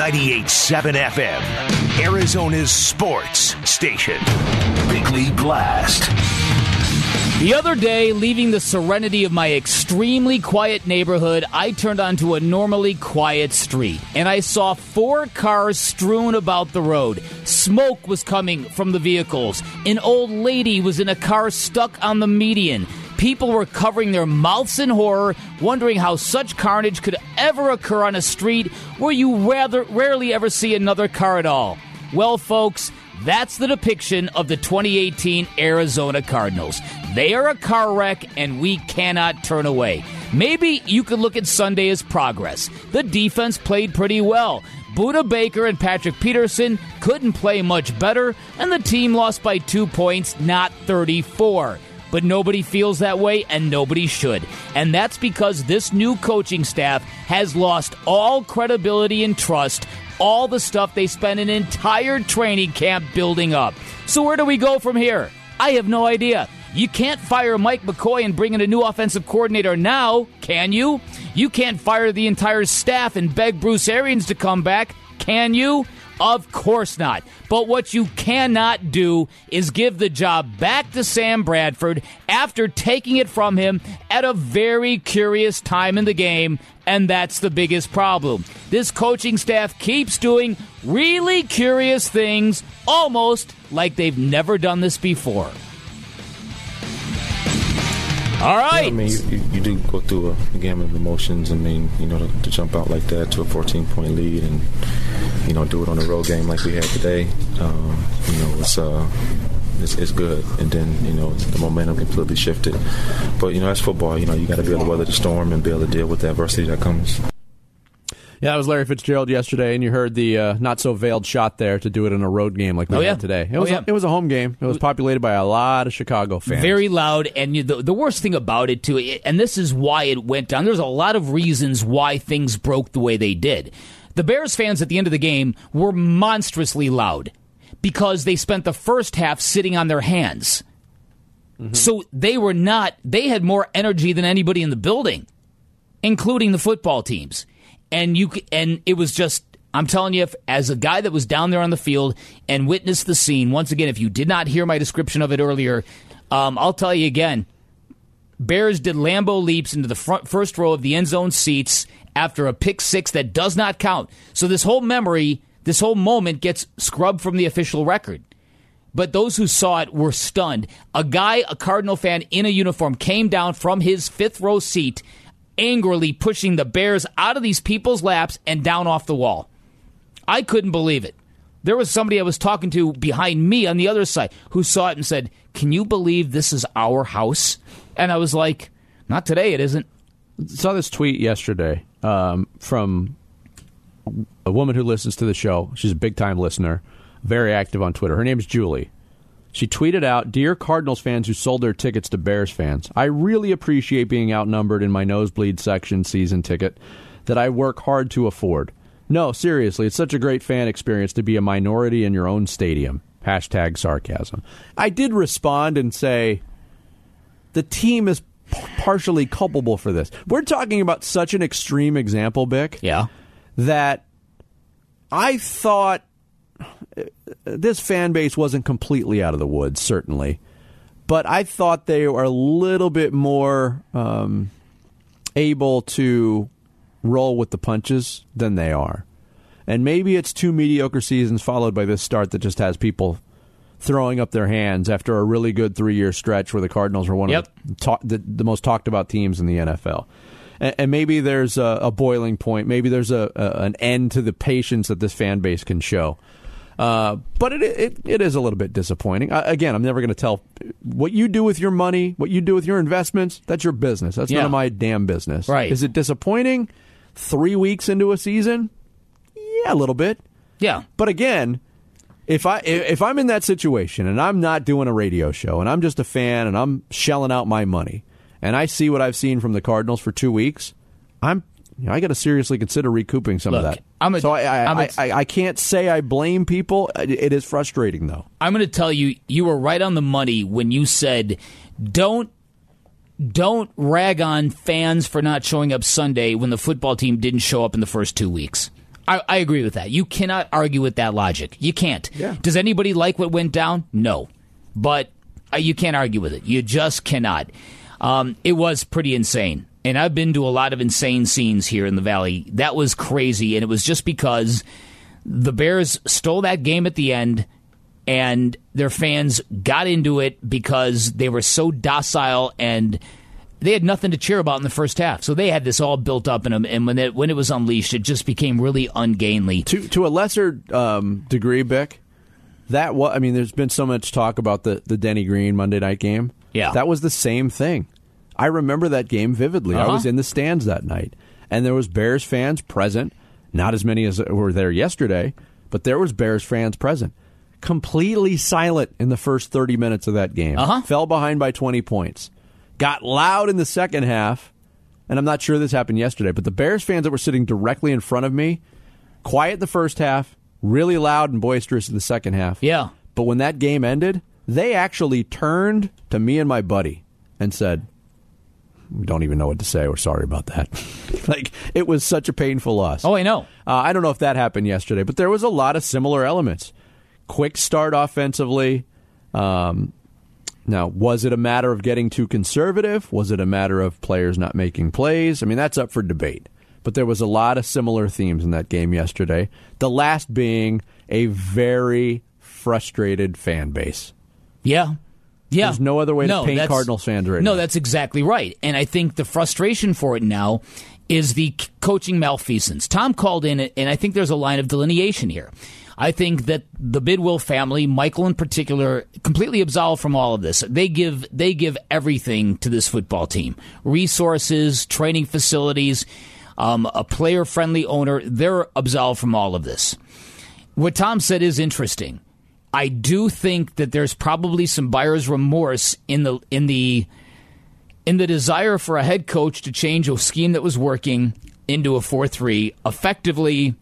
98.7 FM, Arizona's sports station. Big League Blast. The other day, leaving the serenity of my extremely quiet neighborhood, I turned onto a normally quiet street, and I saw 4 cars strewn about the road. Smoke was coming from the vehicles. An old lady was in a car stuck on the median. People were covering their mouths in horror, wondering how such carnage could ever occur on a street where you rarely ever see another car at all. Well, folks, that's the depiction of the 2018 Arizona Cardinals. They are a car wreck, and we cannot turn away. Maybe you could look at Sunday as progress. The defense played pretty well. Budda Baker and Patrick Peterson couldn't play much better, and the team lost by 2 points, not 34. But nobody feels that way, and nobody should. And that's because this new coaching staff has lost all credibility and trust, all the stuff they spent an entire training camp building up. So where do we go from here? I have no idea. You can't fire Mike McCoy and bring in a new offensive coordinator now, can you? You can't fire the entire staff and beg Bruce Arians to come back, can you? Of course not. But what you cannot do is give the job back to Sam Bradford after taking it from him at a very curious time in the game, and that's the biggest problem. This coaching staff keeps doing really curious things, almost like they've never done this before. All right. Yeah, I mean, you do go through a gamut of emotions. I mean, to jump out like that to a 14-point lead and, do it on a road game like we had today, it's good. And then, the momentum completely shifted. But, that's football. You got to be able to weather the storm and be able to deal with the adversity that comes. Yeah, that was Larry Fitzgerald yesterday, and you heard the not-so-veiled shot there to do it in a road game like we had today. It was a home game. It was populated by a lot of Chicago fans. Very loud, and the worst thing about it, too, and this is why it went down, there's a lot of reasons why things broke the way they did. The Bears fans at the end of the game were monstrously loud because they spent the first half sitting on their hands. Mm-hmm. So they had more energy than anybody in the building, including the football teams. And it was just, I'm telling you, as a guy that was down there on the field and witnessed the scene, once again, if you did not hear my description of it earlier, I'll tell you again, Bears did Lambeau leaps into the first row of the end zone seats after a pick six that does not count. So this whole moment gets scrubbed from the official record. But those who saw it were stunned. A Cardinal fan in a uniform, came down from his fifth row seat, angrily pushing the Bears out of these people's laps and down off the wall. I couldn't believe it. There was somebody I was talking to behind me on the other side who saw it and said, "Can you believe this is our house?" And I was like, "Not today, it isn't." I saw this tweet yesterday from a woman who listens to the show. She's a big-time listener, very active on Twitter. Her name's Julie. She tweeted out, "Dear Cardinals fans who sold their tickets to Bears fans, I really appreciate being outnumbered in my nosebleed section season ticket that I work hard to afford. No, seriously, it's such a great fan experience to be a minority in your own stadium. #sarcasm. I did respond and say, the team is partially culpable for this. We're talking about such an extreme example, Bick, that I thought this fan base wasn't completely out of the woods, certainly, but I thought they were a little bit more able to roll with the punches than they are. And maybe it's 2 mediocre seasons followed by this start that just has people throwing up their hands after a really good 3-year stretch where the Cardinals were one of the most talked about teams in the NFL. And maybe there's a boiling point. Maybe there's an end to the patience that this fan base can show. But it is a little bit disappointing. Again, I'm never going to tell what you do with your money, what you do with your investments. That's your business. That's none of my damn business. Right. Is it disappointing 3 weeks into a season? Yeah, a little bit. Yeah. But again, if I'm in that situation and I'm not doing a radio show and I'm just a fan and I'm shelling out my money and I see what I've seen from the Cardinals for 2 weeks, I got to seriously consider recouping some of that. I can't say I blame people. It is frustrating, though. I'm going to tell you, you were right on the money when you said, don't rag on fans for not showing up Sunday when the football team didn't show up in the first 2 weeks. I agree with that. You cannot argue with that logic. You can't. Yeah. Does anybody like what went down? No. But you can't argue with it. You just cannot. It was pretty insane. And I've been to a lot of insane scenes here in the Valley. That was crazy, and it was just because the Bears stole that game at the end, and their fans got into it because they were so docile and they had nothing to cheer about in the first half. So they had this all built up in them, and when it was unleashed, it just became really ungainly. To a lesser degree, Bick, there's been so much talk about the Denny Green Monday night game. Yeah. That was the same thing. I remember that game vividly. I was in the stands that night, and there was Bears fans present. Not as many as were there yesterday, but there was Bears fans present. Completely silent in the first 30 minutes of that game. Fell behind by 20 points. Got loud in the second half, and I'm not sure this happened yesterday, but the Bears fans that were sitting directly in front of me, quiet the first half, really loud and boisterous in the second half. Yeah. But when that game ended, they actually turned to me and my buddy and said, "We don't even know what to say. We're sorry about that." Like, it was such a painful loss. Oh, I know. I don't know if that happened yesterday, but there was a lot of similar elements. Quick start offensively. Now, was it a matter of getting too conservative? Was it a matter of players not making plays? I mean, that's up for debate. But there was a lot of similar themes in that game yesterday. The last being a very frustrated fan base. Yeah. Yeah. There's no other way to paint Cardinals fans right now. No, that's exactly right. And I think the frustration for it now is the coaching malfeasance. Tom called in, and I think there's a line of delineation here. I think that the Bidwill family, Michael in particular, completely absolved from all of this. They give everything to this football team. Resources, training facilities, a player-friendly owner. They're absolved from all of this. What Tom said is interesting. I do think that there's probably some buyer's remorse in the desire for a head coach to change a scheme that was working into a 4-3, effectively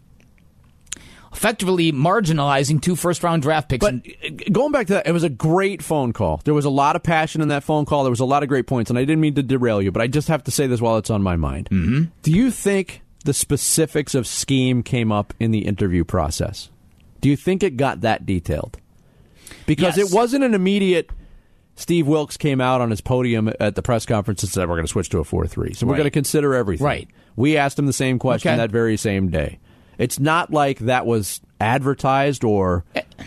marginalizing 2 first-round draft picks. But going back to that, it was a great phone call. There was a lot of passion in that phone call. There was a lot of great points, and I didn't mean to derail you, but I just have to say this while it's on my mind. Mm-hmm. Do you think the specifics of scheme came up in the interview process? Do you think it got that detailed? Because It wasn't an immediate... Steve Wilks came out on his podium at the press conference and said, "We're going to switch to a 4-3. So we're going to consider everything." Right. We asked him the same question that very same day. It's not like that was advertised or,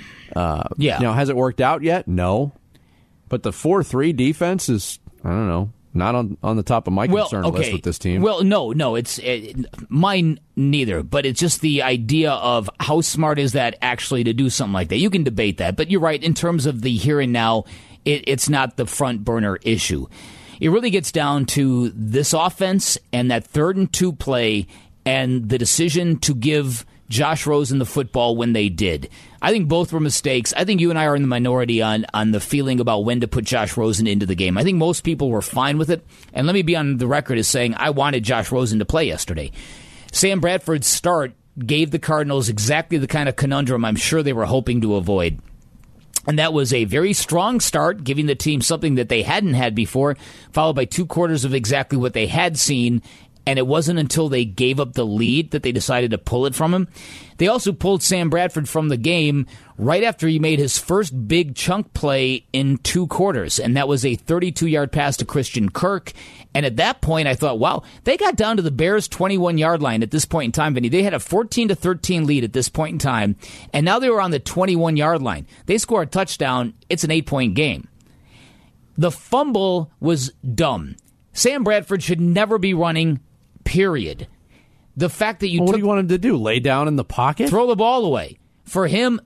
has it worked out yet? No. But the 4-3 defense is, I don't know, not on the top of my concern list with this team. Well, no, it's mine neither. But it's just the idea of how smart is that actually to do something like that. You can debate that, but you're right. In terms of the here and now, it's not the front burner issue. It really gets down to this offense and that 3rd and 2 play and the decision to give Josh Rosen the football when they did. I think both were mistakes. I think you and I are in the minority on the feeling about when to put Josh Rosen into the game. I think most people were fine with it. And let me be on the record as saying I wanted Josh Rosen to play yesterday. Sam Bradford's start gave the Cardinals exactly the kind of conundrum I'm sure they were hoping to avoid. And that was a very strong start, giving the team something that they hadn't had before, followed by 2 quarters of exactly what they had seen. And it wasn't until they gave up the lead that they decided to pull it from him. They also pulled Sam Bradford from the game right after he made his first big chunk play in 2 quarters. And that was a 32-yard pass to Christian Kirk. And at that point, I thought, wow, they got down to the Bears' 21-yard line at this point in time, Vinny. They had a 14-13 lead at this point in time. And now they were on the 21-yard line. They score a touchdown. It's an 8-point game. The fumble was dumb. Sam Bradford should never be running, period. The fact that what do you want him to do? Lay down in the pocket? Throw the ball away. For him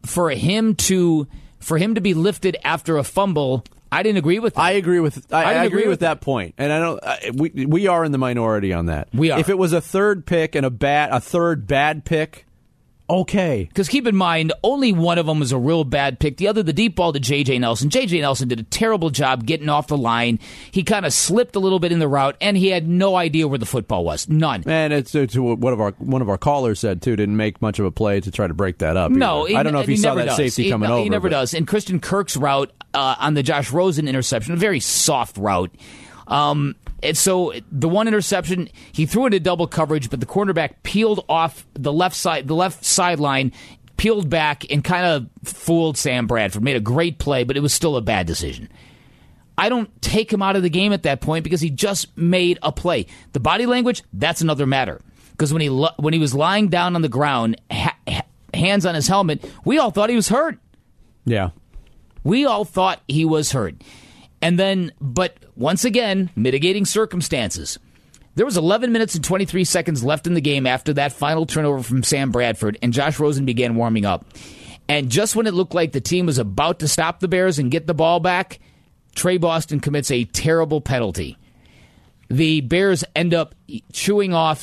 to be lifted after a fumble, I didn't agree with that. I agree with that point. And I don't we are in the minority on that. We are. If it was a third pick and a third bad pick, okay. Because keep in mind, only one of them was a real bad pick. The other, the deep ball to J.J. Nelson. J.J. Nelson did a terrible job getting off the line. He kind of slipped a little bit in the route, and he had no idea where the football was. None. And it's what one of our callers said, too. Didn't make much of a play to try to break that up. No. I don't know if he saw that safety coming over. He never does. And Christian Kirk's route on the Josh Rosen interception, a very soft route. And so the one interception, he threw into double coverage, but the cornerback peeled off the left sideline, peeled back, and kind of fooled Sam Bradford. Made a great play, but it was still a bad decision. I don't take him out of the game at that point because he just made a play. The body language, that's another matter. Because when he was lying down on the ground, hands on his helmet, we all thought he was hurt. Yeah. We all thought he was hurt. And then, but once again, mitigating circumstances. There was 11 minutes and 23 seconds left in the game after that final turnover from Sam Bradford, and Josh Rosen began warming up. And just when it looked like the team was about to stop the Bears and get the ball back, Trey Boston commits a terrible penalty. The Bears end up chewing off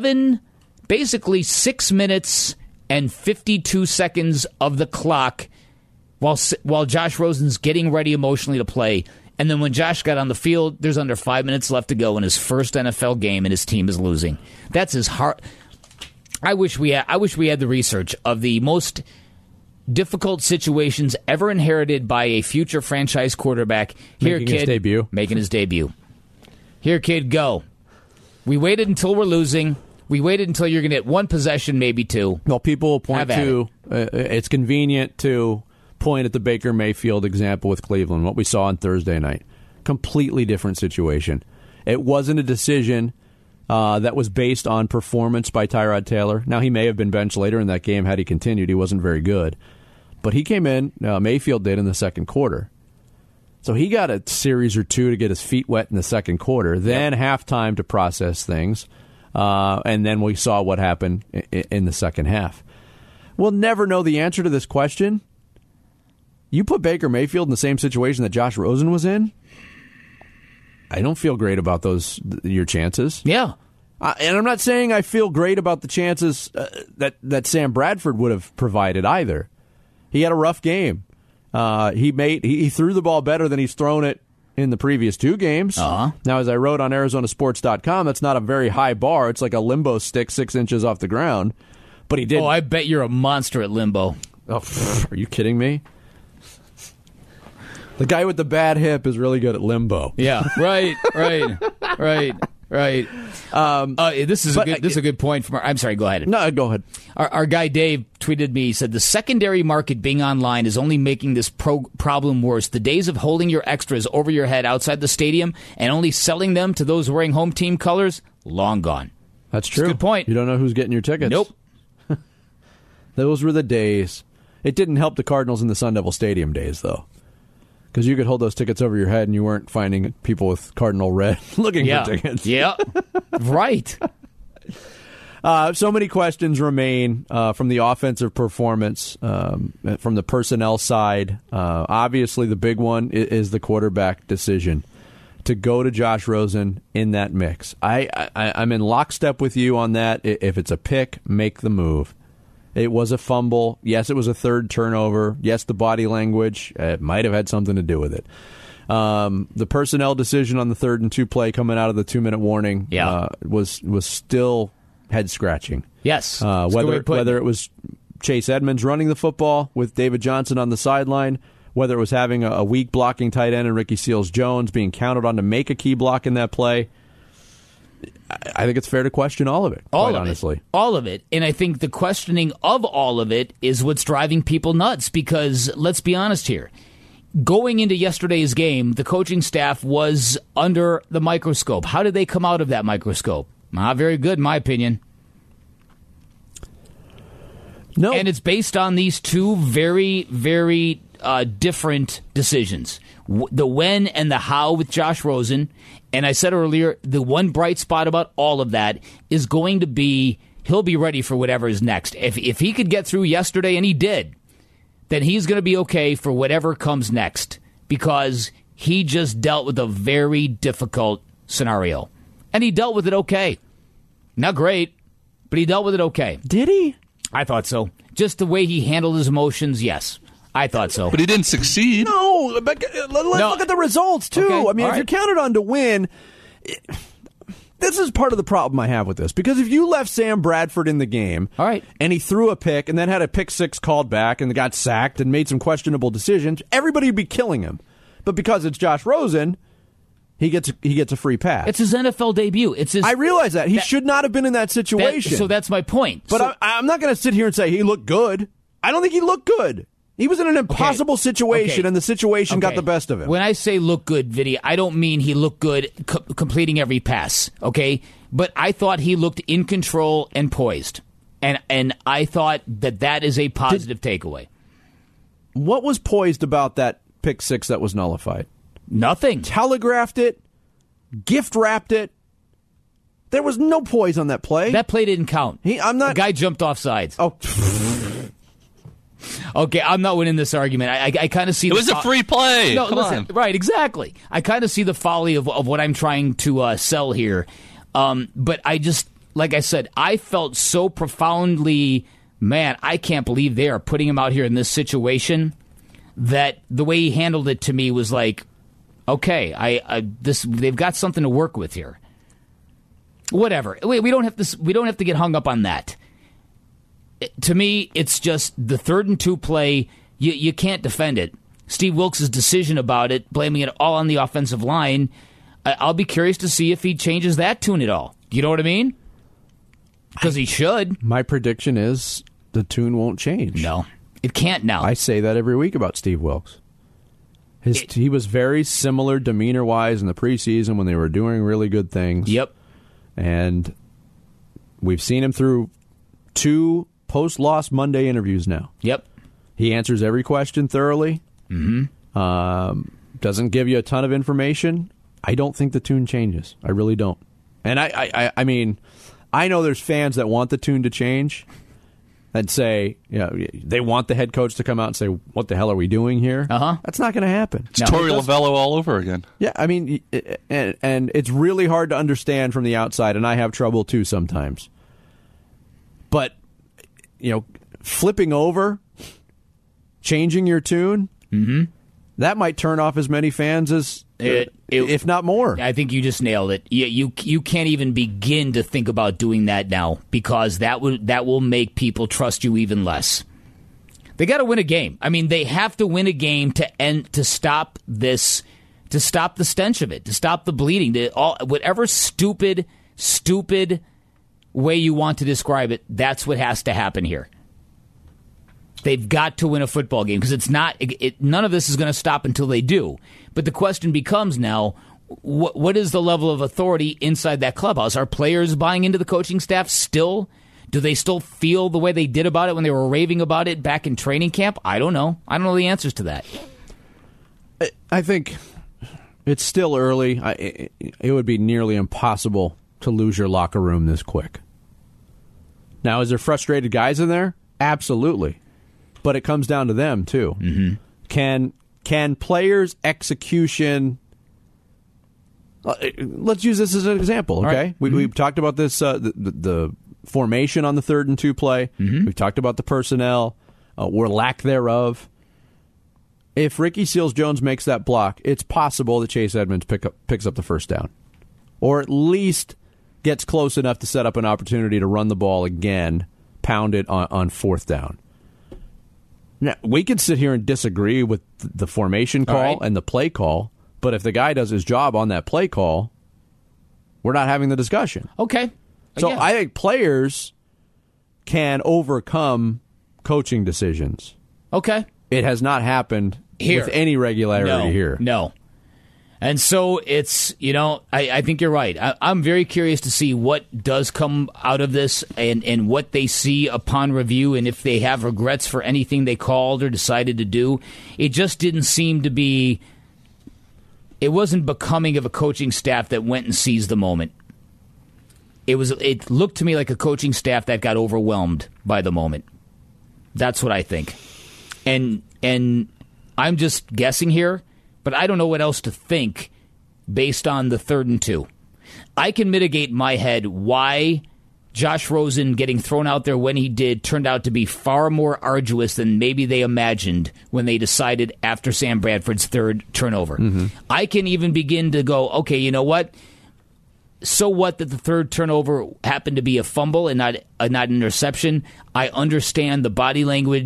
6 minutes and 52 seconds of the clock while Josh Rosen's getting ready emotionally to play. And then when Josh got on the field, there's under 5 minutes left to go in his first NFL game, and his team is losing. That's his heart. I wish we had the research of the most difficult situations ever inherited by a future franchise quarterback. Here, making his debut. Making his debut. Here, kid, go. We waited until we're losing. We waited until you're going to get one possession, maybe two. Well, people will point to it's convenient to point at the Baker Mayfield example with Cleveland, what we saw on Thursday night. Completely different situation. It wasn't a decision that was based on performance by Tyrod Taylor. Now, he may have been benched later in that game had he continued. He wasn't very good. But he came in, Mayfield did, in the second quarter. So he got a series or two to get his feet wet in the second quarter, then halftime to process things, and then we saw what happened in the second half. We'll never know the answer to this question. You put Baker Mayfield in the same situation that Josh Rosen was in, I don't feel great about your chances. Yeah. And I'm not saying I feel great about the chances that Sam Bradford would have provided either. He had a rough game. He threw the ball better than he's thrown it in the previous two games. Uh-huh. Now, as I wrote on ArizonaSports.com, that's not a very high bar. It's like a limbo stick 6 inches off the ground. But he did. Oh, I bet you're a monster at limbo. Oh, are you kidding me? The guy with the bad hip is really good at limbo. Yeah, right. This is a good point from I'm sorry, go ahead. No, go ahead. Our guy Dave tweeted me, he said, the secondary market being online is only making this problem worse. The days of holding your extras over your head outside the stadium and only selling them to those wearing home team colors, long gone. That's true. That's a good point. You don't know who's getting your tickets. Nope. Those were the days. It didn't help the Cardinals in the Sun Devil Stadium days, though. Because you could hold those tickets over your head and you weren't finding people with Cardinal red looking for tickets. Yeah, right. So many questions remain from the offensive performance, from the personnel side. Obviously, the big one is the quarterback decision to go to Josh Rosen in that mix. I'm in lockstep with you on that. If it's a pick, make the move. It was a fumble. Yes, it was a third turnover. Yes, the body language might have had something to do with it. The personnel decision on the 3rd and 2 play coming out of the 2-minute warning was still head-scratching. Yes. Whether it was Chase Edmonds running the football with David Johnson on the sideline, whether it was having a weak blocking tight end and Ricky Seals-Jones being counted on to make a key block in that play, I think it's fair to question all of it, quite honestly. All of it. And I think the questioning of all of it is what's driving people nuts because, let's be honest here, going into yesterday's game, the coaching staff was under the microscope. How did they come out of that microscope? Not very good, in my opinion. No. And it's based on these two very, very different decisions. The when and the how with Josh Rosen. And I said earlier, the one bright spot about all of that is going to be he'll be ready for whatever is next. If he could get through yesterday, and he did, then he's going to be okay for whatever comes next because he just dealt with a very difficult scenario. And he dealt with it okay. Not great, but he dealt with it okay. Did he? I thought so. Just the way he handled his emotions, yes. I thought so. But he didn't succeed. No, but let's look at the results, too. Okay. I mean, if you're counted on to win, this is part of the problem I have with this. Because if you left Sam Bradford in the game, and he threw a pick and then had a pick six called back and got sacked and made some questionable decisions, everybody would be killing him. But because it's Josh Rosen, he gets a free pass. It's his NFL debut. It's his. I realize that. He should not have been in that situation. So that's my point. But I'm not going to sit here and say he looked good. I don't think he looked good. He was in an impossible situation, and the situation got the best of him. When I say look good, Vinny, I don't mean he looked good completing every pass, okay? But I thought he looked in control and poised. And I thought that is a positive takeaway. What was poised about that pick six that was nullified? Nothing. Telegraphed it, gift wrapped it. There was no poise on that play. That play didn't count. The guy jumped off sides. Oh. Okay, I'm not winning this argument. I kind of see it was a free play. No, Come on. Right, exactly. I kind of see the folly of what I'm trying to sell here. But I just, like I said, I felt so profoundly, man, I can't believe they are putting him out here in this situation, that the way he handled it to me was like, okay, they've got something to work with here. Whatever. We don't have to get hung up on that. To me, it's just the 3rd and 2 play. You can't defend it. Steve Wilks' decision about it, blaming it all on the offensive line, I'll be curious to see if he changes that tune at all. You know what I mean? Because he should. My prediction is the tune won't change. No, it can't now. I say that every week about Steve Wilks. He was very similar demeanor-wise in the preseason when they were doing really good things. Yep. And we've seen him through 2 post-loss Monday interviews now. Yep. He answers every question thoroughly. Mm-hmm. Doesn't give you a ton of information. I don't think the tune changes. I really don't. And I mean, I know there's fans that want the tune to change and say, they want the head coach to come out and say, what the hell are we doing here? Uh-huh. That's not going to happen. It's Torey Lovello all over again. Yeah, I mean, and it's really hard to understand from the outside, and I have trouble too sometimes. But flipping over, changing your tune, that might turn off as many fans as, if not more. I think you just nailed it. You can't even begin to think about doing that now, because that will make people trust you even less. They got to win a game. I mean, they have to win a game to stop this, to stop the stench of it, to stop the bleeding, whatever stupid way you want to describe it, that's what has to happen here. They've got to win a football game, because none of this is going to stop until they do. But the question becomes now, what is the level of authority inside that clubhouse? Are players buying into the coaching staff still? Do they still feel the way they did about it when they were raving about it back in training camp? I don't know. I don't know the answers to that. I think it's still early. It would be nearly impossible to lose your locker room this quick. Now, is there frustrated guys in there? Absolutely. But it comes down to them, too. Mm-hmm. Can players' execution... let's use this as an example, okay? Right. We've talked about this, the formation on the 3rd and 2 play. Mm-hmm. We've talked about the personnel, or lack thereof. If Ricky Seals-Jones makes that block, it's possible that Chase Edmonds picks up the first down. Or at least gets close enough to set up an opportunity to run the ball again, pound it on 4th down. Now, we could sit here and disagree with the formation call and the play call, but if the guy does his job on that play call, we're not having the discussion. Okay. So I think players can overcome coaching decisions. Okay. It has not happened with any regularity here. No. And so it's, I think you're right. I'm very curious to see what does come out of this and what they see upon review, and if they have regrets for anything they called or decided to do. It just didn't seem to be, it wasn't becoming of a coaching staff that went and seized the moment. It looked to me like a coaching staff that got overwhelmed by the moment. That's what I think. And I'm just guessing here, but I don't know what else to think based on the 3rd and 2. I can mitigate in my head why Josh Rosen getting thrown out there when he did turned out to be far more arduous than maybe they imagined when they decided after Sam Bradford's 3rd turnover. Mm-hmm. I can even begin to go, okay, you know what? So what that the 3rd turnover happened to be a fumble and not an interception? I understand the body language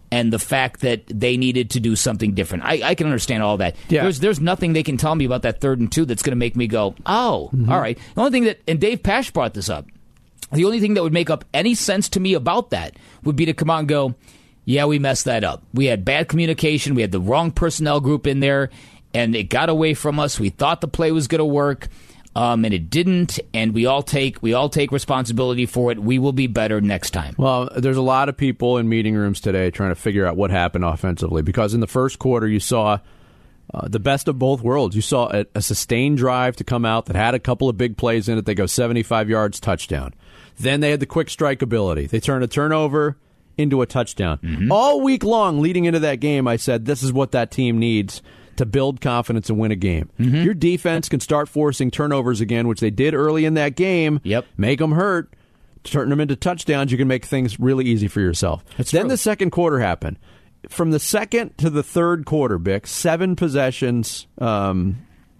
and the fact that they needed to do something different. I can understand all that. Yeah. There's nothing they can tell me about that 3rd and 2 that's going to make me go, oh, all right. The only thing that, and Dave Pasch brought this up, the only thing that would make up any sense to me about that would be to come out and go, yeah, we messed that up. We had bad communication. We had the wrong personnel group in there, and it got away from us. We thought the play was going to work, and it didn't, and we all take responsibility for it. We will be better next time. Well, there's a lot of people in meeting rooms today trying to figure out what happened offensively, because in the first quarter you saw the best of both worlds. You saw a sustained drive to come out that had a couple of big plays in it. They go 75 yards, touchdown. Then they had the quick strike ability. They turned a turnover into a touchdown. All week long leading into that game, I said this is what that team needs to build confidence and win a game. Your defense can start forcing turnovers again, which they did early in that game. Yep. Make them hurt, turn them into touchdowns. You can make things really easy for yourself. Then the second quarter happened. From the second to the third quarter, Bick, 7 possessions, even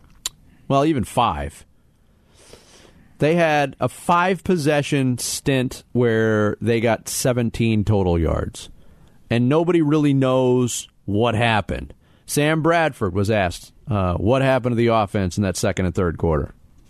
5. They had a 5-possession stint where they got 17 total yards. And nobody really knows what happened. Sam Bradford was asked what happened to the offense in that second and third quarter.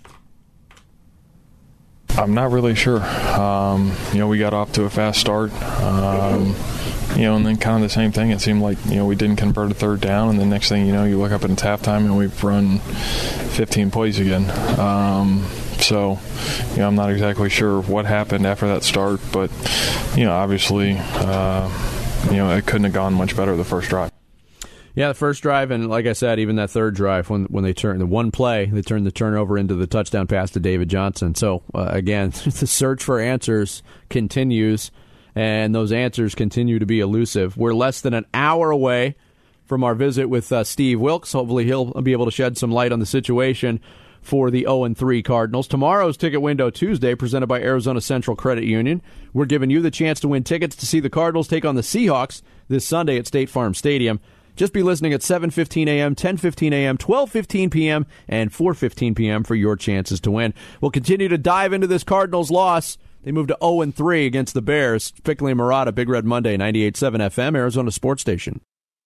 I'm not really sure. We got off to a fast start. And then kind of the same thing. It seemed like, we didn't convert a third down, and the next thing you know, you look up and it's halftime and we've run 15 plays again. So, I'm not exactly sure what happened after that start, but, obviously, it couldn't have gone much better the first drive. Yeah, the first drive, and like I said, even that third drive, when they turned the one play, they turned the turnover into the touchdown pass to David Johnson. So, again, the search for answers continues, and those answers continue to be elusive. We're less than an hour away from our visit with Steve Wilks. Hopefully he'll be able to shed some light on the situation for the 0-3 Cardinals. Tomorrow's Ticket Window Tuesday, presented by Arizona Central Credit Union. We're giving you the chance to win tickets to see the Cardinals take on the Seahawks this Sunday at State Farm Stadium. Just be listening at 7:15 a.m., 10:15 a.m., 12:15 p.m., and 4:15 p.m. for your chances to win. We'll continue to dive into this Cardinals loss. They moved to 0-3 against the Bears. Bickley and Marotta, Big Red Monday, 98.7 FM, Arizona Sports Station.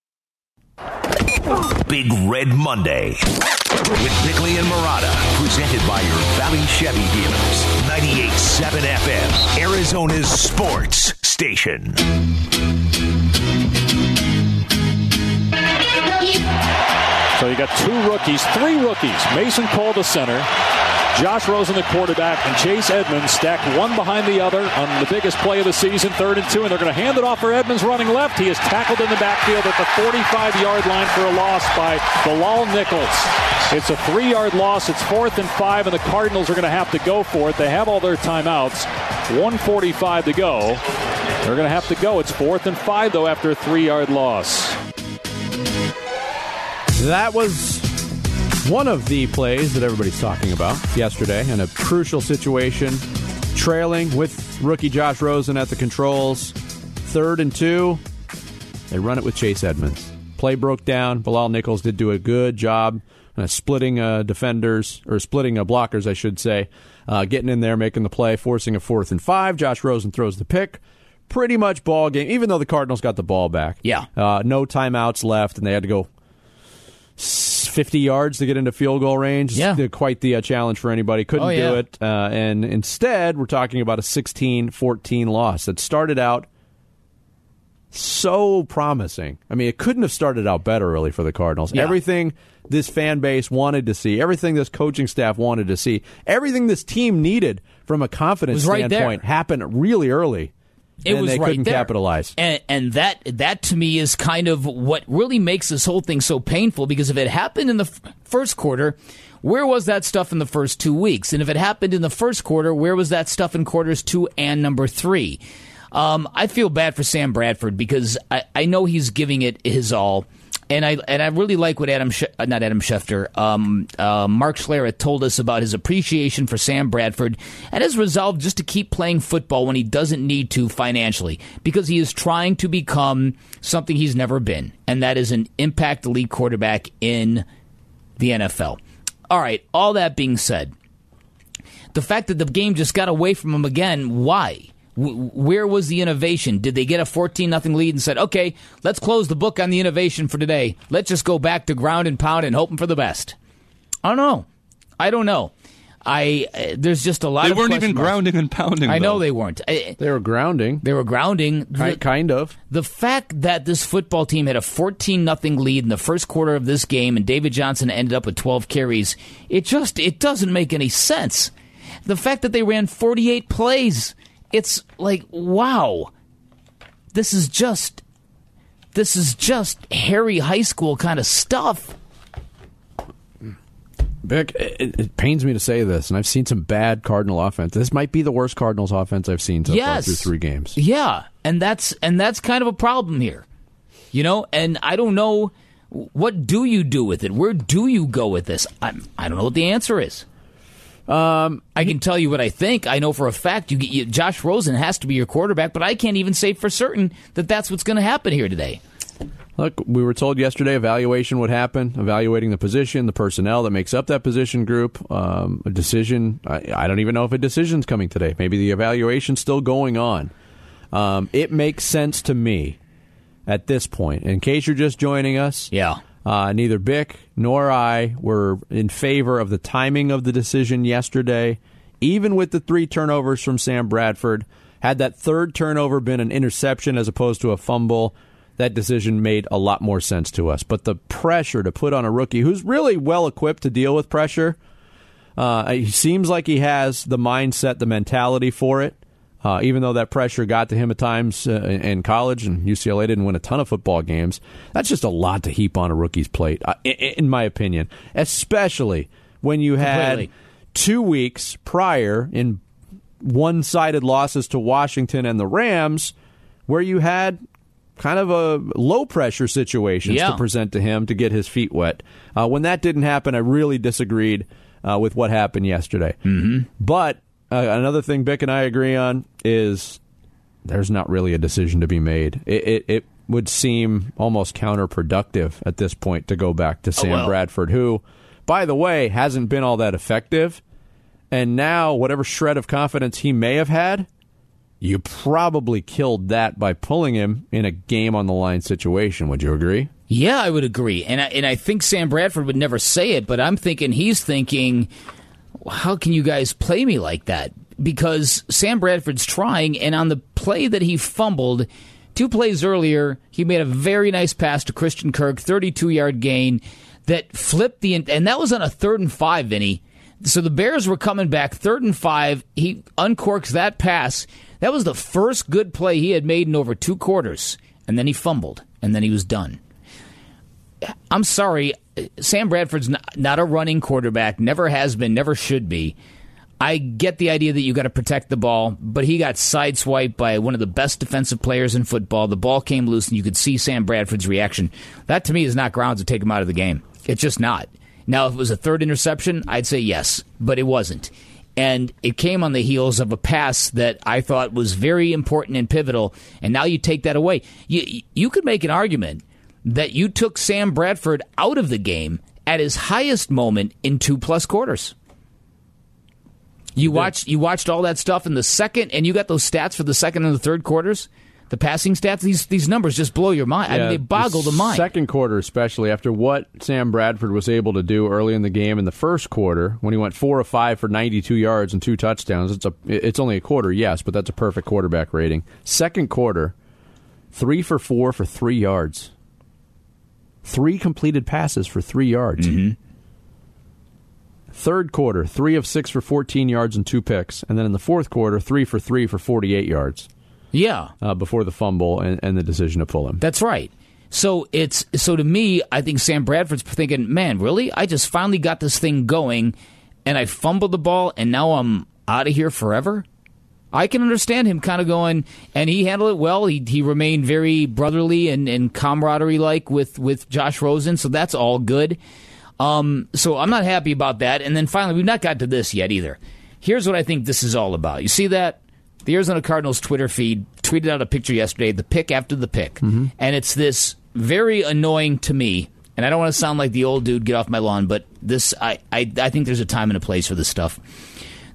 Big Red Monday with Bickley and Marotta, presented by your Valley Chevy dealers. 98.7 FM, Arizona's sports station. So you got 3 rookies. Mason Cole to center, Josh Rosen the quarterback, and Chase Edmonds stacked one behind the other on the biggest play of the season, 3rd and 2, and they're going to hand it off for Edmonds running left. He is tackled in the backfield at the 45-yard line for a loss by Bilal Nichols. It's a 3-yard loss. It's 4th and 5, and the Cardinals are going to have to go for it. They have all their timeouts. 1:45 to go. They're going to have to go. It's 4th and 5, though, after a 3-yard loss. That was one of the plays that everybody's talking about yesterday in a crucial situation, trailing with rookie Josh Rosen at the controls. 3rd and 2, they run it with Chase Edmonds. Play broke down. Bilal Nichols did do a good job splitting defenders, or splitting blockers, I should say, getting in there, making the play, forcing a 4th and 5. Josh Rosen throws the pick. Pretty much ball game, even though the Cardinals got the ball back. Yeah. No timeouts left, and they had to go 50 yards to get into field goal range. Yeah. Quite the challenge for anybody. Couldn't do it. And instead, we're talking about a 16-14 loss that started out so promising. I mean, it couldn't have started out better really for the Cardinals. Yeah. Everything this fan base wanted to see, everything this coaching staff wanted to see, everything this team needed from a confidence standpoint happened really early. It was they right couldn't there. capitalize. And that to me is kind of what really makes this whole thing so painful, because if it happened in the first quarter, where was that stuff in the first 2 weeks? And if it happened in the first quarter, where was that stuff in quarters 2 and number 3? I feel bad for Sam Bradford, because I know he's giving it his all. And I really like what Mark Schlereth told us about his appreciation for Sam Bradford and his resolve just to keep playing football when he doesn't need to financially, because he is trying to become something he's never been, and that is an impact elite quarterback in the NFL. All right, all that being said, the fact that the game just got away from him again, why? Where was the innovation? Did they get a 14-0 lead and said, okay, let's close the book on the innovation for today. Let's just go back to ground and pound and hoping for the best. I don't know. There's just a lot of They weren't even question marks. grounding and pounding. I know though. they weren't. They were grounding. They were grounding. Kind of. The fact that this football team had a 14-0 lead in the first quarter of this game and David Johnson ended up with 12 carries, it doesn't make any sense. The fact that they ran 48 plays, it's like, wow. This is just Harry high school kind of stuff. Vic, it pains me to say this, and I've seen some bad Cardinal offense. This might be the worst Cardinals offense I've seen so far through 3 games. Yeah, and that's kind of a problem here. And I don't know, what do you do with it? Where do you go with this? I don't know what the answer is. I can tell you what I think. I know for a fact Josh Rosen has to be your quarterback, but I can't even say for certain that that's what's going to happen here today. Look, we were told yesterday evaluation would happen, evaluating the position, the personnel that makes up that position group. A decision, I don't even know if a decision's coming today. Maybe the evaluation's still going on. It makes sense to me at this point. In case you're just joining us, neither Bick nor I were in favor of the timing of the decision yesterday. Even with the 3 turnovers from Sam Bradford, had that third turnover been an interception as opposed to a fumble, that decision made a lot more sense to us. But the pressure to put on a rookie who's really well equipped to deal with pressure, he seems like he has the mindset, the mentality for it, even though that pressure got to him at times in college, and UCLA didn't win a ton of football games. That's just a lot to heap on a rookie's plate, in my opinion, especially when you had 2 weeks prior in one-sided losses to Washington and the Rams where you had kind of a low-pressure situations to present to him to get his feet wet. When that didn't happen, I really disagreed with what happened yesterday. Mm-hmm. But another thing Bick and I agree on is there's not really a decision to be made. It would seem almost counterproductive at this point to go back to Sam Bradford, who, by the way, hasn't been all that effective. And now, whatever shred of confidence he may have had, you probably killed that by pulling him in a game-on-the-line situation. Would you agree? Yeah, I would agree. And I think Sam Bradford would never say it, but I'm thinking he's thinking, how can you guys play me like that? Because Sam Bradford's trying, and on the play that he fumbled, 2 plays earlier, he made a very nice pass to Christian Kirk, 32-yard gain, that flipped and that was on a 3rd and 5, Vinny. So the Bears were coming back, 3rd and 5. He uncorks that pass. That was the first good play he had made in over 2 quarters. And then he fumbled, and then he was done. I'm sorry, Sam Bradford's not a running quarterback, never has been, never should be. I get the idea that you got to protect the ball, but he got sideswiped by one of the best defensive players in football. The ball came loose, and you could see Sam Bradford's reaction. That, to me, is not grounds to take him out of the game. It's just not. Now, if it was a 3rd interception, I'd say yes, but it wasn't. And it came on the heels of a pass that I thought was very important and pivotal, and now you take that away. You could make an argument that you took Sam Bradford out of the game at his highest moment in 2+ quarters. You watched all that stuff in the second, and you got those stats for the second and the third quarters. The passing stats, these numbers just blow your mind. I mean, they boggle the mind. Second quarter, especially after what Sam Bradford was able to do early in the game in the first quarter, when he went 4 of 5 for 92 yards and 2 touchdowns. It's only a quarter, yes, but that's a perfect quarterback rating. Second quarter, 3 for 4 for 3 yards. 3 completed passes for 3 yards. Mm-hmm. Third quarter, 3 of 6 for 14 yards and 2 picks. And then in the fourth quarter, 3 for 3 for 48 yards. Yeah. Before the fumble and the decision to pull him. That's right. So to me, I think Sam Bradford's thinking, man, really? I just finally got this thing going, and I fumbled the ball, and now I'm out of here forever? I can understand him kind of going, and he handled it well. He remained very brotherly and camaraderie-like with Josh Rosen, so that's all good. So I'm not happy about that. And then finally, we've not got to this yet either. Here's what I think this is all about. You see that? The Arizona Cardinals Twitter feed tweeted out a picture yesterday, the pick after the pick. Mm-hmm. And it's this very annoying to me, and I don't want to sound like the old dude, get off my lawn, but this I think there's a time and a place for this stuff.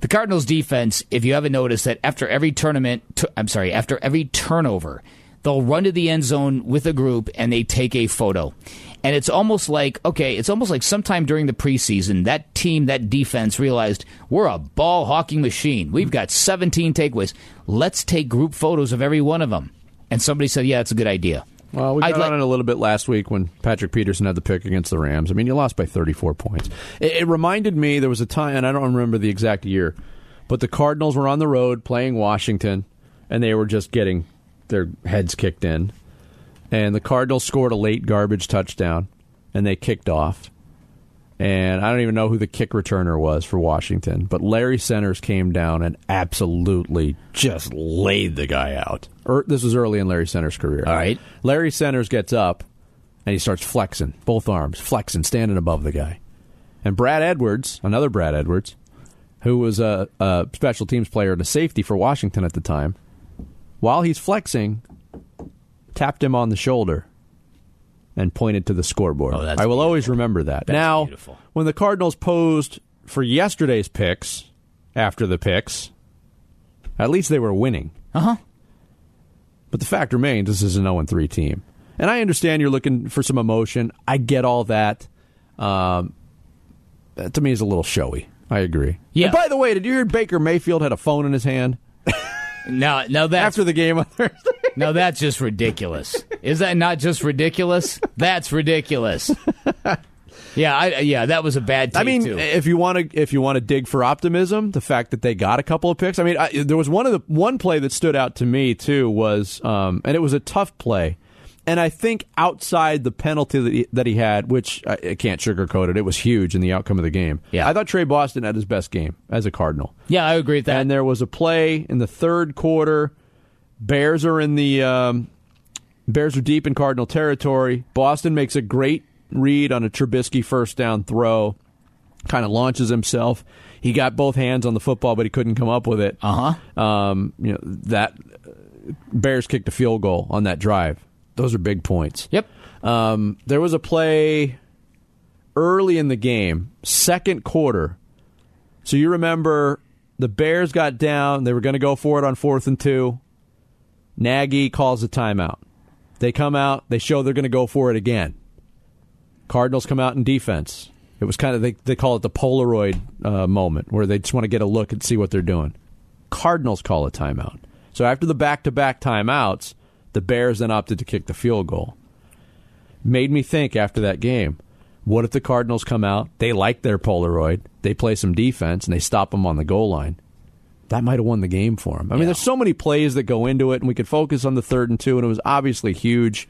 The Cardinals defense, if you haven't noticed, that after every after every turnover, they'll run to the end zone with a group and they take a photo. And it's almost like sometime during the preseason, that team, that defense realized we're a ball hawking machine. We've got 17 takeaways. Let's take group photos of every one of them. And somebody said, yeah, that's a good idea. Well, we got on it a little bit last week when Patrick Peterson had the pick against the Rams. I mean, you lost by 34 points. It reminded me, there was a time, and I don't remember the exact year, but the Cardinals were on the road playing Washington, and they were just getting their heads kicked in. And the Cardinals scored a late garbage touchdown, and they kicked off. And I don't even know who the kick returner was for Washington, but Larry Centers came down and absolutely just laid the guy out. This was early in Larry Centers' career. All right. Larry Centers gets up, and he starts flexing, both arms, flexing, standing above the guy. And Brad Edwards, another Brad Edwards, who was a special teams player and a safety for Washington at the time, while he's flexing, tapped him on the shoulder and pointed to the scoreboard. Oh, that's I will beautiful. always remember that. That's now, beautiful. when the Cardinals posed for yesterday's picks, after the picks, at least they were winning. Uh-huh. But the fact remains, this is an 0-3 team. And I understand you're looking for some emotion. I get all that. That to me is a little showy. I agree. Yeah. And by the way, did you hear Baker Mayfield had a phone in his hand? Now that's After the game on Thursday? Now that's just ridiculous. Is that not just ridiculous? That's ridiculous. Yeah, that was a bad take, I mean, too. if you want to dig for optimism, the fact that they got a couple of picks. I mean, there was one play that stood out to me too was, and it was a tough play, and I think outside the penalty that he had, which I can't sugarcoat it, it was huge in the outcome of the game. Yeah. I thought Trey Boston had his best game as a Cardinal. Yeah, I agree with that. And there was a play in the third quarter. Bears are deep in Cardinal territory. Boston makes a great read on a Trubisky first down throw, kind of launches himself. He got both hands on the football, but he couldn't come up with it. That Bears kicked a field goal on that drive. Those are big points. Yep. There was a play early in the game, second quarter. So you remember the Bears got down. They were going to go for it on 4th and 2. Nagy calls a timeout. They come out. They show they're going to go for it again. Cardinals come out in defense. It was kind of, they call it the Polaroid moment, where they just want to get a look and see what they're doing. Cardinals call a timeout. So after the back-to-back timeouts, the Bears then opted to kick the field goal. Made me think after that game, what if the Cardinals come out, they like their Polaroid, they play some defense, and they stop them on the goal line? That might have won the game for them. I mean, there's so many plays that go into it, and we could focus on the 3rd and 2, and it was obviously huge.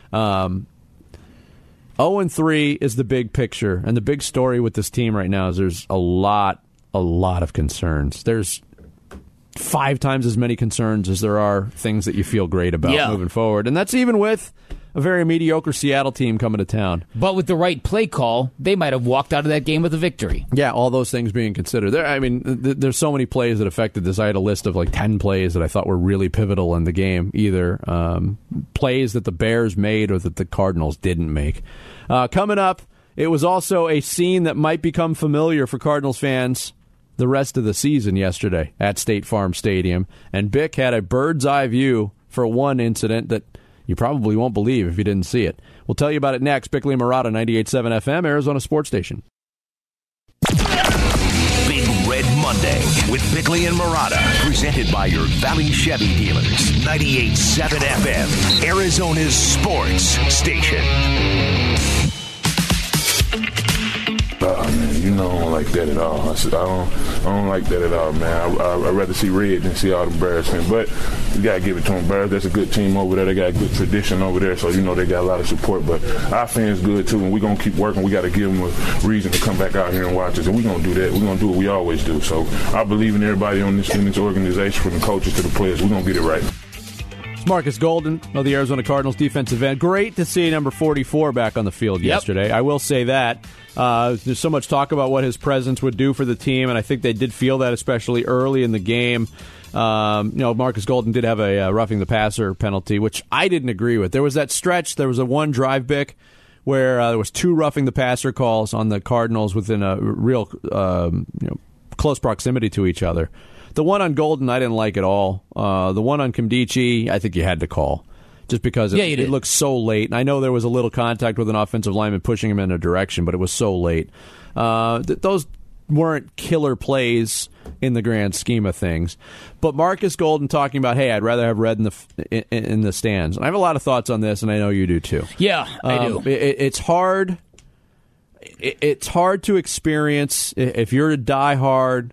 0-3 is the big picture, and the big story with this team right now is there's a lot of concerns. There's 5 times as many concerns as there are things that you feel great about moving forward, and that's even with a very mediocre Seattle team coming to town. But with the right play call, they might have walked out of that game with a victory. Yeah, all those things being considered. There's so many plays that affected this. I had a list of like 10 plays that I thought were really pivotal in the game, either plays that the Bears made or that the Cardinals didn't make. Coming up, it was also a scene that might become familiar for Cardinals fans the rest of the season yesterday at State Farm Stadium. And Bick had a bird's eye view for one incident that you probably won't believe if you didn't see it. We'll tell you about it next. Bickley and Marotta, 98.7 FM, Arizona Sports Station. Big Red Monday with Bickley and Marotta, presented by your Valley Chevy dealers. 98.7 FM, Arizona's sports station. Man, I don't like that at all. I don't like that at all, man. I'd rather see red than see all the Bears fans. But you got to give it to them. Bears, that's a good team over there. They got a good tradition over there, so they got a lot of support. But our fans good, too, and we're going to keep working. We got to give them a reason to come back out here and watch us, and we're going to do that. We're going to do what we always do. So I believe in everybody in this organization, from the coaches to the players. We're going to get it right. It's Marcus Golden of the Arizona Cardinals defensive end. Great to see number 44 back on the field yesterday. I will say that. There's so much talk about what his presence would do for the team, and I think they did feel that, especially early in the game. Marcus Golden did have a roughing the passer penalty, which I didn't agree with. There was that stretch. There was a one drive, Bick, where there was 2 roughing the passer calls on the Cardinals within a real close proximity to each other. The one on Golden, I didn't like at all. The one on Kimdichie, I think you had to call. Just because it looked so late. And I know there was a little contact with an offensive lineman pushing him in a direction, but it was so late. Those weren't killer plays in the grand scheme of things. But Marcus Golden talking about, hey, I'd rather have red in the stands. And I have a lot of thoughts on this, and I know you do too. Yeah, I do. It's hard. It's hard to experience if you're a diehard.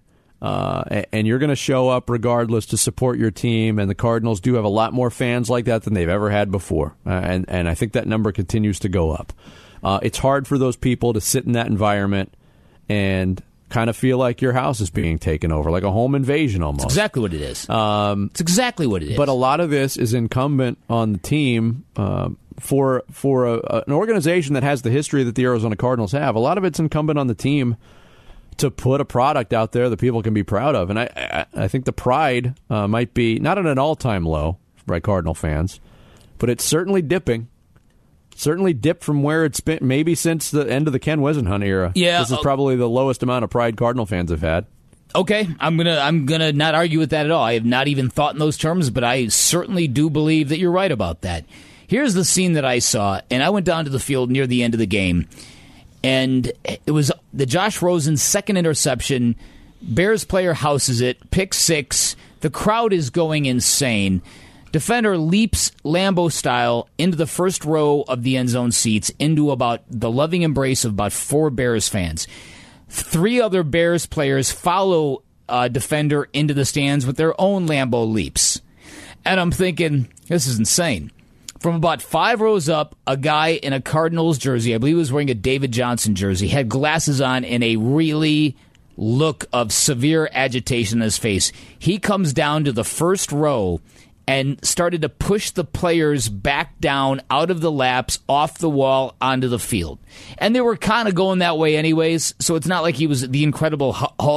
And you're going to show up regardless to support your team, and the Cardinals do have a lot more fans like that than they've ever had before, and I think that number continues to go up. It's hard for those people to sit in that environment and kind of feel like your house is being taken over, like a home invasion almost. It's exactly what it is. It's exactly what it is. But a lot of this is incumbent on the team for an organization that has the history that the Arizona Cardinals have. A lot of it's incumbent on the team to put a product out there that people can be proud of. And I think the pride might be not at an all-time low by Cardinal fans, but it's certainly dipping. Certainly dipped from where it's been maybe since the end of the Ken Whisenhunt era. Yeah, this is probably the lowest amount of pride Cardinal fans have had. Okay, I'm gonna not argue with that at all. I have not even thought in those terms, but I certainly do believe that you're right about that. Here's the scene that I saw, and I went down to the field near the end of the game. And it was the Josh Rosen second interception. Bears player houses it, pick six. The crowd is going insane. Defender leaps Lambeau style into the first row of the end zone seats, into about the loving embrace of about 4 Bears fans. 3 other Bears players follow defender into the stands with their own Lambeau leaps. And I'm thinking, this is insane. From about 5 rows up, a guy in a Cardinals jersey, I believe he was wearing a David Johnson jersey, had glasses on and a really look of severe agitation in his face. He comes down to the first row and started to push the players back down out of the laps, off the wall, onto the field. And they were kind of going that way anyways, so it's not like he was the Incredible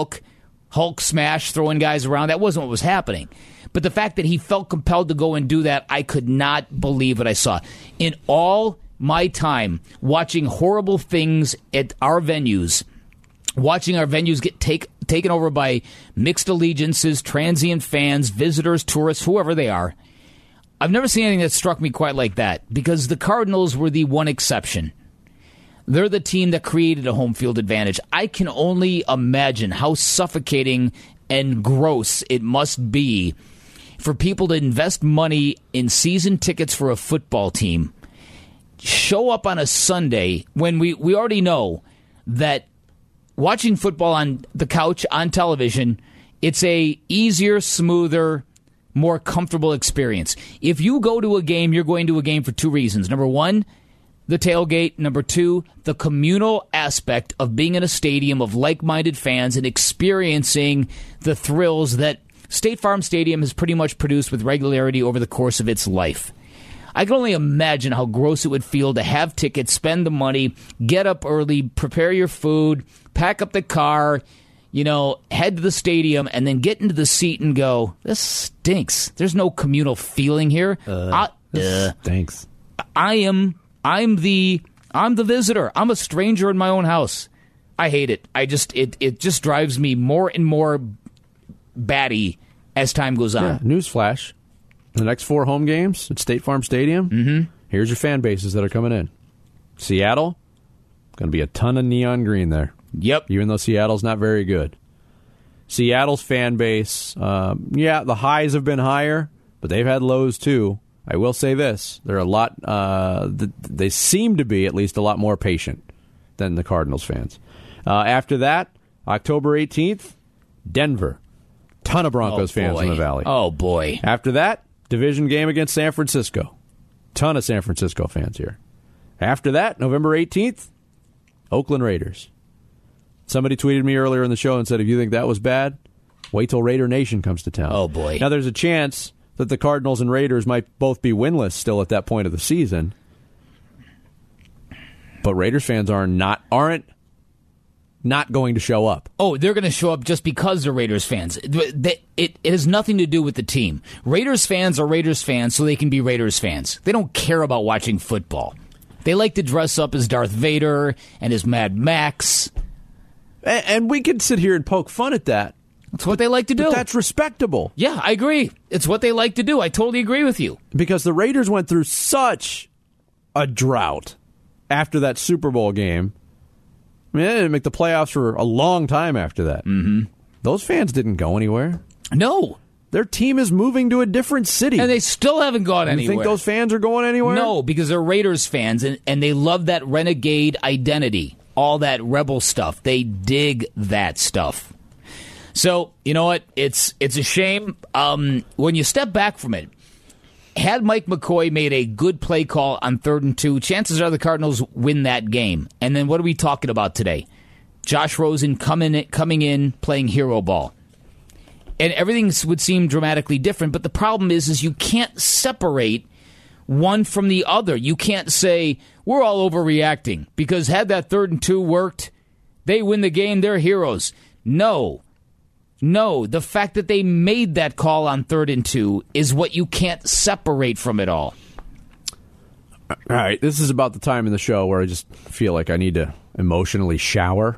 Hulk smash throwing guys around. That wasn't what was happening. But the fact that he felt compelled to go and do that, I could not believe what I saw. In all my time watching horrible things at our venues, watching our venues get taken over by mixed allegiances, transient fans, visitors, tourists, whoever they are, I've never seen anything that struck me quite like that, because the Cardinals were the one exception. They're the team that created a home field advantage. I can only imagine how suffocating and gross it must be for people to invest money in season tickets for a football team, show up on a Sunday when we already know that watching football on the couch on television, it's a easier, smoother, more comfortable experience. If you go to a game, you're going to a game for 2 reasons. Number 1, the tailgate. Number 2, the communal aspect of being in a stadium of like-minded fans and experiencing the thrills that State Farm Stadium has pretty much produced with regularity over the course of its life. I can only imagine how gross it would feel to have tickets, spend the money, get up early, prepare your food, pack up the car, head to the stadium, and then get into the seat and go, this stinks. There's no communal feeling here. This stinks. I'm the visitor. I'm a stranger in my own house. I hate it. It just drives me more and more batty as time goes on. Yeah, newsflash. The next 4 home games at State Farm Stadium, here's your fan bases that are coming in. Seattle, going to be a ton of neon green there. Yep. Even though Seattle's not very good. Seattle's fan base, the highs have been higher, but they've had lows too. I will say this. They're a lot, they seem to be at least a lot more patient than the Cardinals fans. After that, October 18th, Denver. Ton of Broncos fans in the Valley. Oh, boy. After that, division game against San Francisco. Ton of San Francisco fans here. After that, November 18th, Oakland Raiders. Somebody tweeted me earlier in the show and said, if you think that was bad, wait till Raider Nation comes to town. Oh, boy. Now, there's a chance that the Cardinals and Raiders might both be winless still at that point of the season. But Raiders fans aren't going to show up. Oh, they're going to show up just because they're Raiders fans. It has nothing to do with the team. Raiders fans are Raiders fans so they can be Raiders fans. They don't care about watching football. They like to dress up as Darth Vader and as Mad Max. And we could sit here and poke fun at that. That's what they like to do. But that's respectable. Yeah, I agree. It's what they like to do. I totally agree with you. Because the Raiders went through such a drought after that Super Bowl game. I mean, they didn't make the playoffs for a long time after that. Mm-hmm. Those fans didn't go anywhere. No. Their team is moving to a different city. And they still haven't gone anywhere. You think those fans are going anywhere? No, because they're Raiders fans, and they love that renegade identity, all that rebel stuff. They dig that stuff. So, you know what? It's a shame. When you step back from it, had Mike McCoy made a good play call on 3rd and 2, chances are the Cardinals win that game. And then what are we talking about today? Josh Rosen coming in, playing hero ball. And everything would seem dramatically different, but the problem is you can't separate one from the other. You can't say, we're all overreacting, because had that 3rd and 2 worked, they win the game, they're heroes. No, the fact that they made that call on 3rd and 2 is what you can't separate from it all. All right, this is about the time in the show where I just feel like I need to emotionally shower.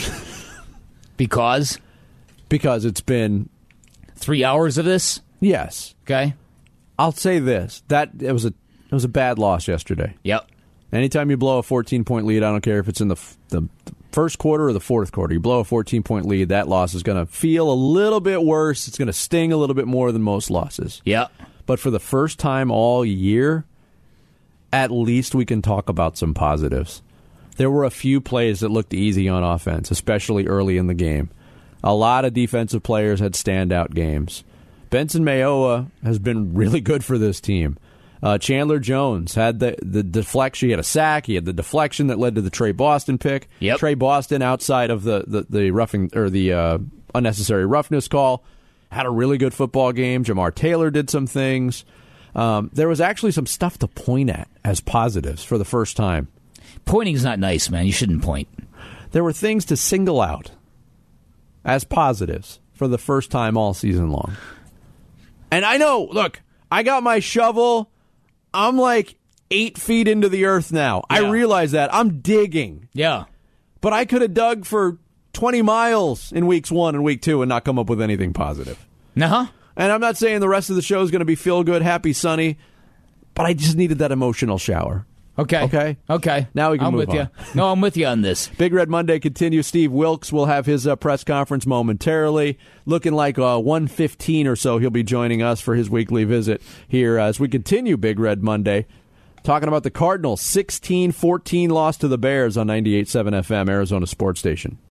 Because it's been 3 hours of this? Yes. Okay. I'll say this. It was a bad loss yesterday. Yep. Anytime you blow a 14-point lead, I don't care if it's in the first quarter or the fourth quarter, you blow a 14-point lead, that loss is going to feel a little bit worse. It's going to sting a little bit more than most losses. Yep. But for the first time all year, at least we can talk about some positives. There were a few plays that looked easy on offense, especially early in the game. A lot of defensive players had standout games. Benson Mayowa has been really good for this team. Chandler Jones had the deflection. He had a sack. He had the deflection that led to the Trey Boston pick. Yep. Trey Boston, outside of the roughing or the unnecessary roughness call, had a really good football game. Jamar Taylor did some things. There was actually some stuff to point at as positives for the first time. Pointing's not nice, man. You shouldn't point. There were things to single out as positives for the first time all season long. And I know, look, I got my shovel. I'm like 8 feet into the earth now. Yeah. I realize that. I'm digging. Yeah. But I could have dug for 20 miles in weeks 1 and week 2 and not come up with anything positive. Uh-huh. And I'm not saying the rest of the show is going to be feel good, happy, sunny, but I just needed that emotional shower. Okay. Now we can move on. I'm with you. No, I'm with you on this. Big Red Monday continues. Steve Wilkes will have his press conference momentarily. Looking like 1:15 or so, he'll be joining us for his weekly visit here as we continue Big Red Monday. Talking about the Cardinals' 16-14 loss to the Bears on 98.7 FM, Arizona Sports Station.